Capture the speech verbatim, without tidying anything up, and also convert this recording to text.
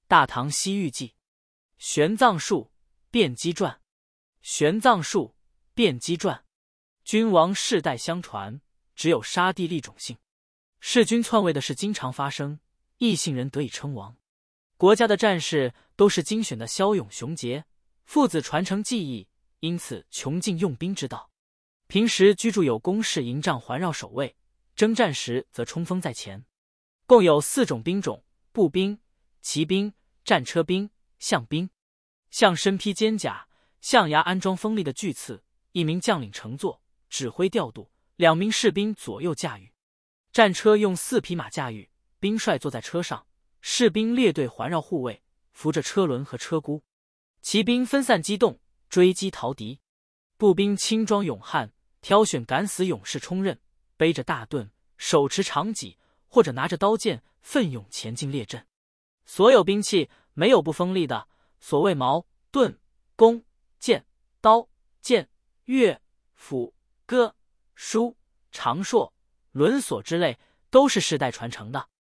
大唐西域记》。玄奘术辩机传。玄奘术辩机传。君王世代相传，只有杀地利种姓。弑君篡位的事经常发生，异姓人得以称王。国家的战士都是精选的骁勇雄杰，父子传承技艺，因此穷尽用兵之道。平时居住有工事营帐环绕守卫，征战时则冲锋在前。共有四种兵种：步兵、骑兵、战车兵、象兵。象身披坚甲，象牙安装锋利的巨刺，一名将领乘坐，指挥调度，两名士兵左右驾驭。战车用四匹马驾驭，兵帅坐在车上，士兵列队环绕护卫，扶着车轮和车箍。骑兵分散机动，追击逃敌。步兵轻装勇悍，挑选敢死勇士冲刃，背着大盾，手持长戟，或者拿着刀剑，奋勇前进列阵。所有兵器没有不锋利的，所谓矛、盾、弓、箭、刀、剑、钺、斧、戈、书、长槊、轮锁之类，都是世代传承的。